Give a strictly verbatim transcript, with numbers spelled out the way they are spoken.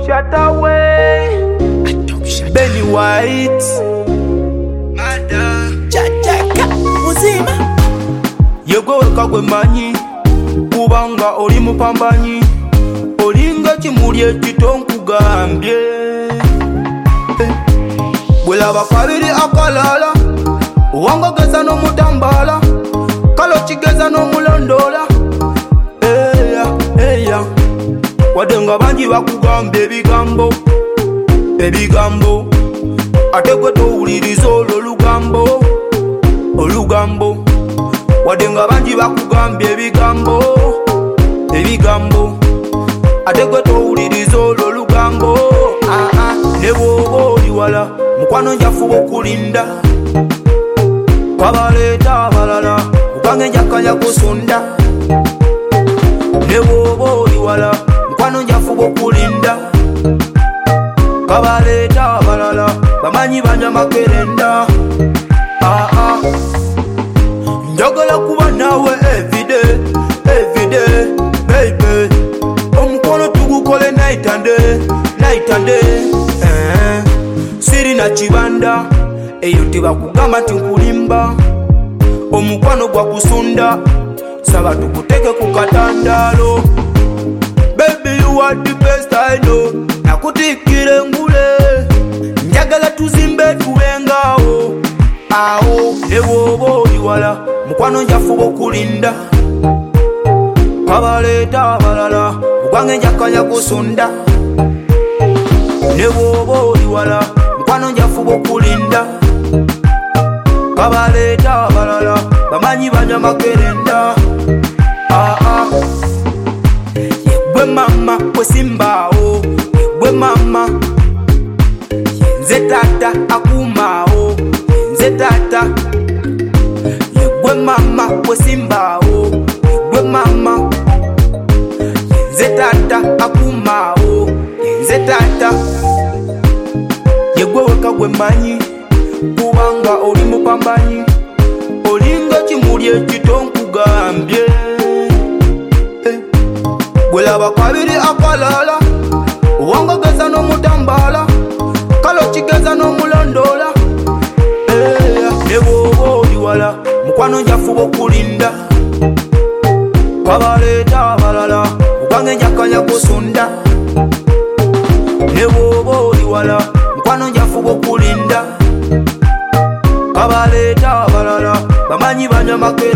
shut away. Benny White Chachaka Muzima Yego kagwe manyi kubanga oli mupambanyi olinga kimuli ekitonkugambye bwelaba kabiri akalala uwangogeza n'omutambala kalo kigeza n'omulondola eya eya wadde nga bangi bakugamba ebigambo ebigambo ate gwe towuliriza olwo olugambo olugambo wadde nga bangi bakugambye ebigambo ebigambo ate gwe towuliriza olwo olugambo ne bw'oba oli wala mukwano njafuba okulinda kabaleeta abalala kubange njakanya kusunda ne bw'oba oli wala mukwano njafuba okulinda kabaleeta abalala bamanyi banya makerenda njagala kuba nawe everyday everyday baby omukono tugukole night and day night and day eh siri na kibanda eyo tebakugamba nti nkulimba omukwano gwa kusunda saba tukuteke ku katandalo baby you are the best I know nakutikire ngule njagala tuzimbe tuwengawo awo ne bw'oba oli wala mukwano njafuba okulinda kabaleeta abalala ogwange njakanya kusunda ne bw'oba oli wala mukwano njafuba okulinda kabaleeta abalala bamanyi banya makerenda yegwe mama kwesimbaawo yegwe mama yenze tata akumaawo yenze tata yegwe mama kwesimbaawo yegwe mama yenze tata akumaawo yenze tata yegwe weka gwe manyi kubanga oli mupambanyi olinga kimuli ekitonkugambye bwelaba kabiri akalala uwangogeza n'omutambala kalo kigeza n'omulondola ne bw'oba oli wala mukwano njafuba okulinda kabaleeta abalala kubange njakanya kusunda ne bw'oba oli wala mukwano njafuba okulinda kabaleeta abalala bamanyi banya makerenda